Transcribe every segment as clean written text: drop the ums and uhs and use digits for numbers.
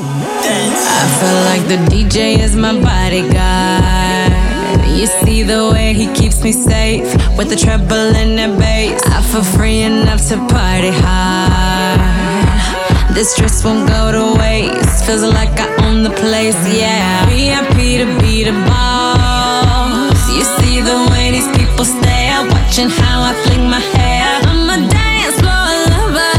I feel like the DJ is my bodyguard. You see the way he keeps me safe with the treble and the bass. I feel free enough to party hard. This stress won't go to waste. Feels like I own the place, yeah. VIP to be the boss. You see the way these people stare, watching how I fling my hair. I'm a dance floor lover.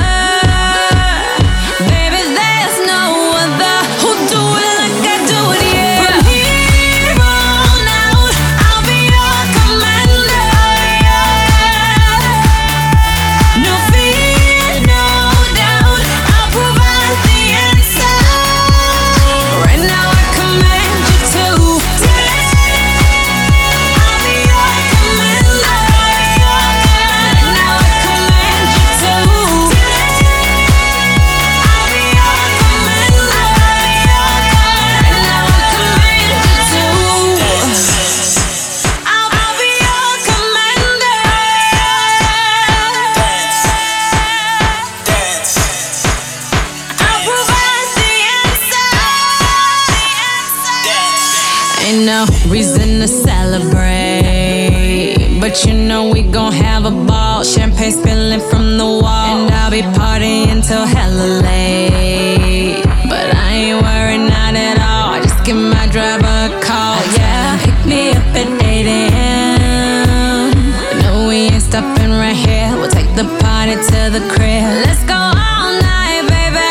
Baby, there's no other who do it like I do it, yeah. From here on out, I'll be your commander, yeah. No fear, no doubt, I'll provide the answer. Right now I command you to dance. I'll be your commander, yeah. Right now I command you to dance. I'll be your commander, yeah. Right now I command you to dance. I'll be your commander, I'll provide the answer. Ain't no reason to celebrate, but you know we gon' have a ball. Champagne spilling from the wall, and I'll be partying till hella late. But I ain't worried, not at all. Just give my driver a call, yeah. Pick me up at 8 a.m. No, we ain't stopping right here. We'll take the party to the crib. Let's go all night, baby.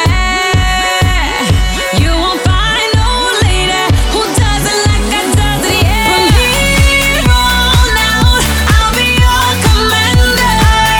You won't find no lady who does it like I does it, yeah. From here on out, I'll be your commander,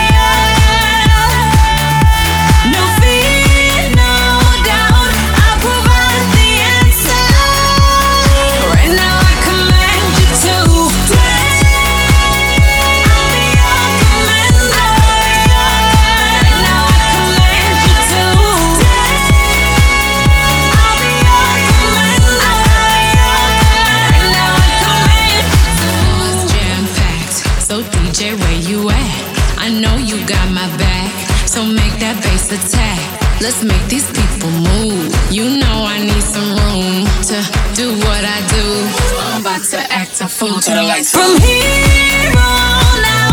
yeah. No fear, no doubt, I'll provide the answer. Right now I command you to dance. I'll be your commander, yeah. Right now I command you to dance. I'll be your commander, yeah. Right now I command you to. It's jam-packed, so DJ, where you at? I know you got my back, so make that bass attack. Let's make these people move. You know I need some room to do what I do. I'm about to act a fool to the lights. From here on out,